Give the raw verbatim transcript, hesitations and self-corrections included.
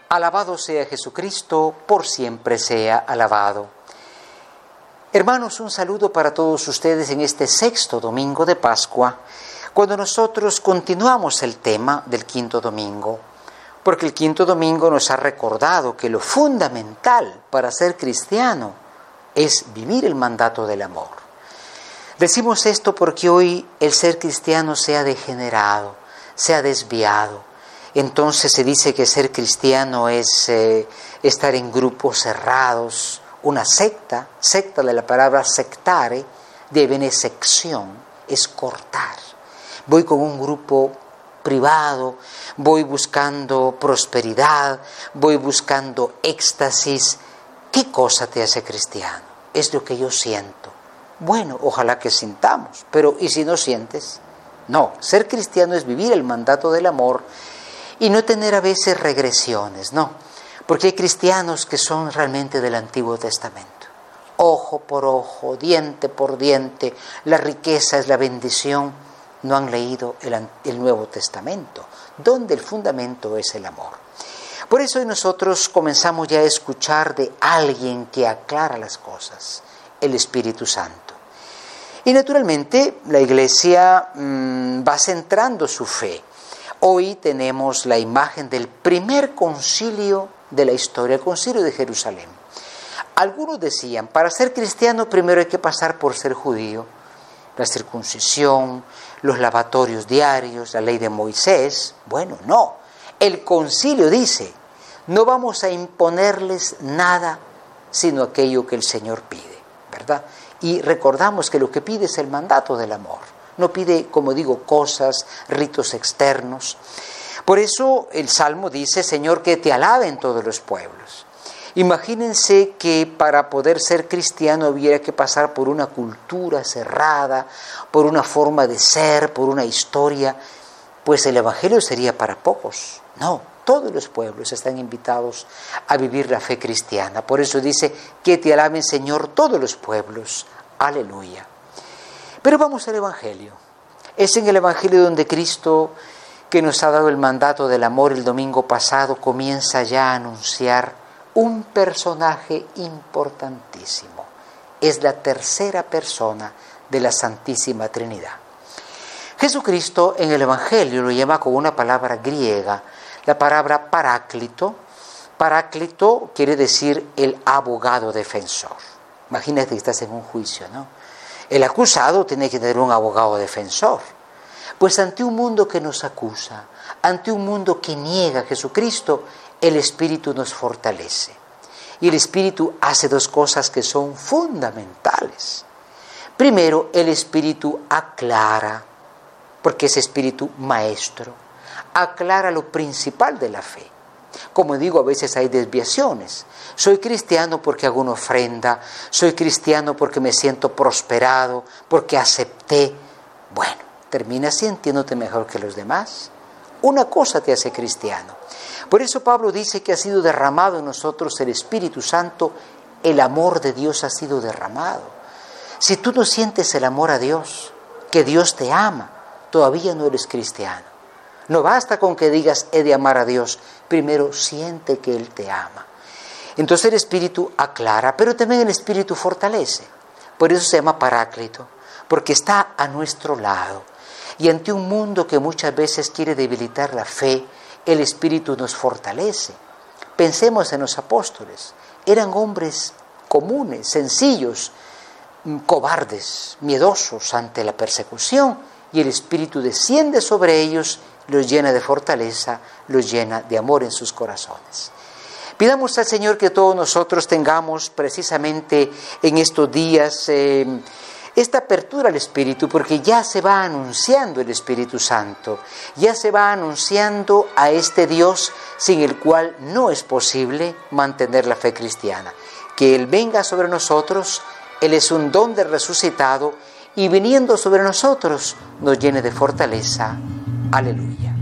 Alabado sea Jesucristo, por siempre sea alabado. Hermanos, un saludo para todos ustedes en este sexto domingo de Pascua, cuando nosotros continuamos el tema del quinto domingo, porque el quinto domingo nos ha recordado que lo fundamental para ser cristiano es vivir el mandato del amor. Decimos esto porque hoy el ser cristiano se ha degenerado, se ha desviado. Entonces se dice que ser cristiano es eh, estar en grupos cerrados, una secta, secta de la palabra sectare, de viene sección, es cortar. Voy con un grupo privado, voy buscando prosperidad, voy buscando éxtasis. ¿Qué cosa te hace cristiano? Es lo que yo siento. Bueno, ojalá que sintamos, pero ¿y si no sientes? No, ser cristiano es vivir el mandato del amor y no tener a veces regresiones, no, porque hay cristianos que son realmente del Antiguo Testamento. Ojo por ojo, diente por diente, la riqueza es la bendición. No han leído el, el Nuevo Testamento, donde el fundamento es el amor. Por eso hoy nosotros comenzamos ya a escuchar de alguien que aclara las cosas, el Espíritu Santo. Y naturalmente la Iglesia mmm, va centrando su fe. Hoy tenemos la imagen del primer concilio de la historia, el concilio de Jerusalén. Algunos decían, para ser cristiano primero hay que pasar por ser judío, la circuncisión, los lavatorios diarios, la ley de Moisés. Bueno, no. El concilio dice, no vamos a imponerles nada sino aquello que el Señor pide, ¿verdad? Y recordamos que lo que pide es el mandato del amor. No pide, como digo, cosas, ritos externos. Por eso el Salmo dice, Señor, que te alaben todos los pueblos. Imagínense que para poder ser cristiano hubiera que pasar por una cultura cerrada, por una forma de ser, por una historia, pues el Evangelio sería para pocos. No, todos los pueblos están invitados a vivir la fe cristiana. Por eso dice, que te alaben, Señor, todos los pueblos. Aleluya. Pero vamos al Evangelio. Es en el Evangelio donde Cristo, que nos ha dado el mandato del amor el domingo pasado, comienza ya a anunciar un personaje importantísimo. Es la tercera persona de la Santísima Trinidad. Jesucristo en el Evangelio lo llama con una palabra griega, la palabra paráclito. Paráclito quiere decir el abogado defensor. Imagínate que estás en un juicio, ¿no? El acusado tiene que tener un abogado defensor. Pues ante un mundo que nos acusa, ante un mundo que niega a Jesucristo, el Espíritu nos fortalece. Y el Espíritu hace dos cosas que son fundamentales. Primero, el Espíritu aclara, porque es Espíritu maestro, aclara lo principal de la fe. Como digo, a veces hay desviaciones. Soy cristiano porque hago una ofrenda, soy cristiano porque me siento prosperado, porque acepté. Bueno, termina sintiéndote mejor que los demás. Una cosa te hace cristiano. Por eso Pablo dice que ha sido derramado en nosotros el Espíritu Santo, el amor de Dios ha sido derramado. Si tú no sientes el amor a Dios, que Dios te ama, todavía no eres cristiano. No basta con que digas, he de amar a Dios. Primero siente que Él te ama. Entonces el Espíritu aclara, pero también el Espíritu fortalece. Por eso se llama Paráclito, porque está a nuestro lado. Y ante un mundo que muchas veces quiere debilitar la fe, el Espíritu nos fortalece. Pensemos en los apóstoles. Eran hombres comunes, sencillos, cobardes, miedosos ante la persecución, y el Espíritu desciende sobre ellos, los llena de fortaleza, los llena de amor en sus corazones. Pidamos al Señor que todos nosotros tengamos precisamente en estos días eh, esta apertura al Espíritu, porque ya se va anunciando el Espíritu Santo, ya se va anunciando a este Dios sin el cual no es posible mantener la fe cristiana. Que Él venga sobre nosotros, Él es un don del resucitado, y viniendo sobre nosotros nos llene de fortaleza. Aleluya.